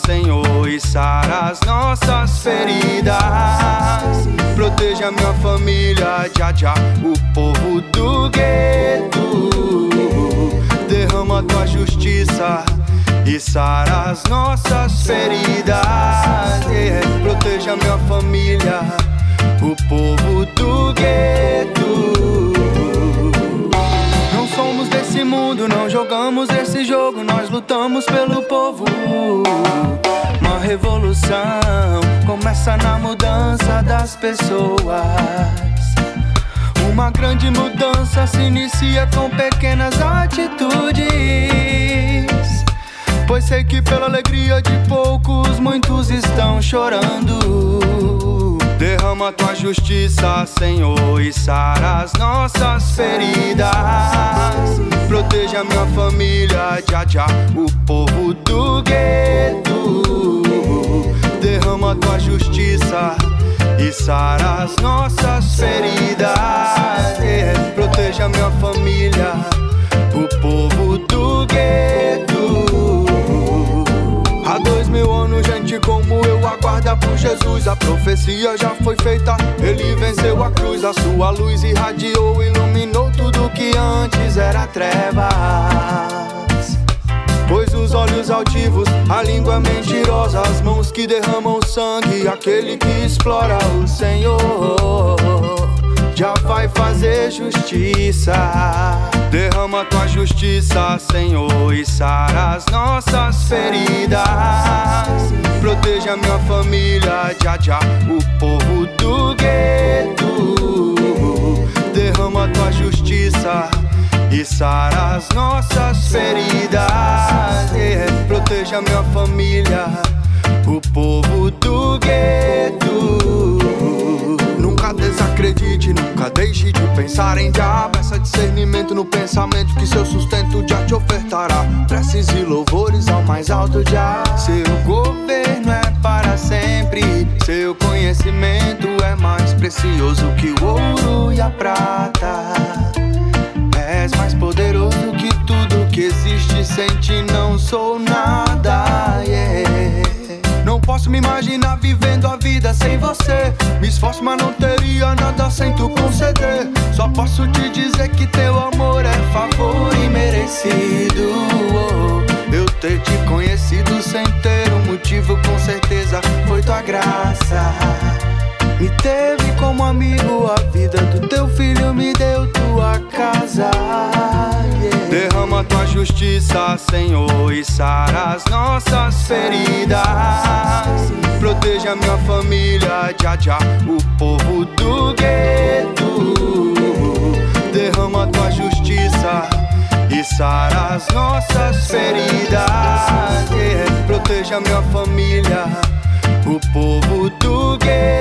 Senhor, e sara as nossas feridas. Proteja minha família, Jah Jah, o povo do gueto. Derrama tua justiça e sara as nossas feridas. Proteja minha família, o povo do gueto. Não somos desse mundo, não jogamos esse jogo, nós lutamos pelo povo. Uma revolução começa na mudança das pessoas. Uma grande mudança se inicia com pequenas atitudes, pois sei que pela alegria de poucos muitos estão chorando. Derrama tua justiça, Senhor, e sara as nossas feridas. Proteja minha família, Jah Jah, o povo do gueto. Derrama tua justiça e sara as nossas feridas. Proteja minha família, o povo do gueto. Há 2000 anos, gente como eu aguarda por Jesus. A profecia já foi feita, ele venceu a cruz. A sua luz irradiou, iluminou tudo que antes era trevas. Pois os olhos altivos, a língua mentirosa, as mãos que derramam sangue, aquele que explora o Senhor já vai fazer justiça. Derrama tua justiça, Senhor, e sara as nossas feridas. Proteja minha família, Jah Jah, o povo do gueto. Derrama tua justiça e sara as nossas feridas. Proteja minha família, o povo do gueto. Nunca desacredite, nunca deixe de pensar em Jah. Peça discernimento no pensamento que seu sustento já te ofertará. Preces e louvores ao mais alto Jah. Seu governo é para sempre, seu conhecimento é mais precioso que o ouro e a prata. És mais poderoso que tudo que existe, sem ti não sou nada, yeah. Não posso me imaginar vivendo a vida sem você. Me esforço, mas não teria nada sem tu conceder. Só posso te dizer que teu amor é favor imerecido. Eu ter te conhecido sem ter um motivo, com certeza foi tua graça. Me teve como amigo, a vida do teu filho me deu tua casa, yeah. Derrama tua justiça, Senhor, e sara as nossas feridas. Proteja minha família, Jah Jah, o povo do gueto. Derrama tua justiça e sara as nossas feridas. Proteja minha família, o povo do gueto.